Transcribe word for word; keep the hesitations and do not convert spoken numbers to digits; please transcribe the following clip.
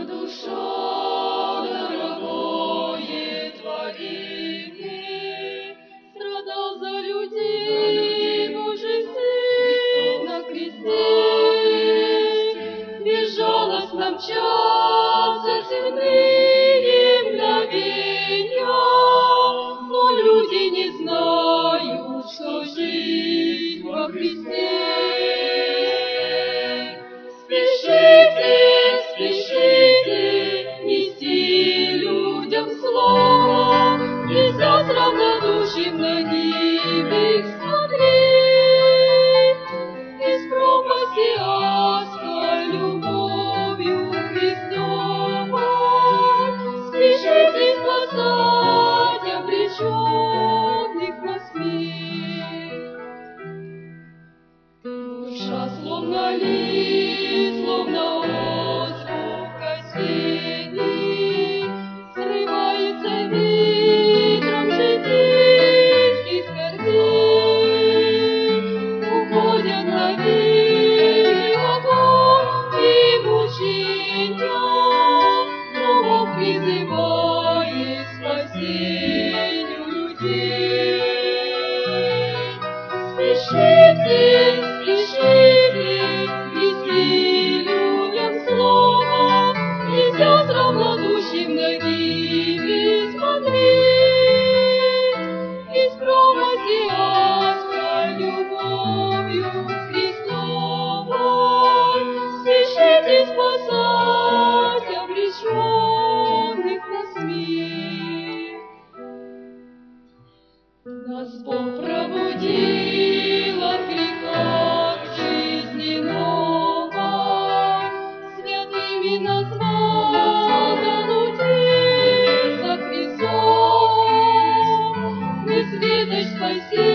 душа, дорогое творение, страдал за людей Божий Сын на кресте. Безжалостно мчатся земные мгновения, но люди не знают, что жизнь во Христе. Спешите, спешите, нести людям слово, нельзя с равнодушием на них смотреть. Из пропасти адской любовью Христовой спешите спасать обреченных на смерть. Душа словно лист, словно отзвук осенний, срывается ветром житейских скорбей, уходят навеки огонь и мучения, но Бог призывает к спасению людей. Спешите, спешите, нести людям слово, нельзя с равнодушием на гибель смотреть. Из пропасти адской любовью Христовой спешите спасать обреченных на смерть. Нас Бог пробудил от греха к жизни новой, святыми назвал до лучей за Христом. Мы светоч спасения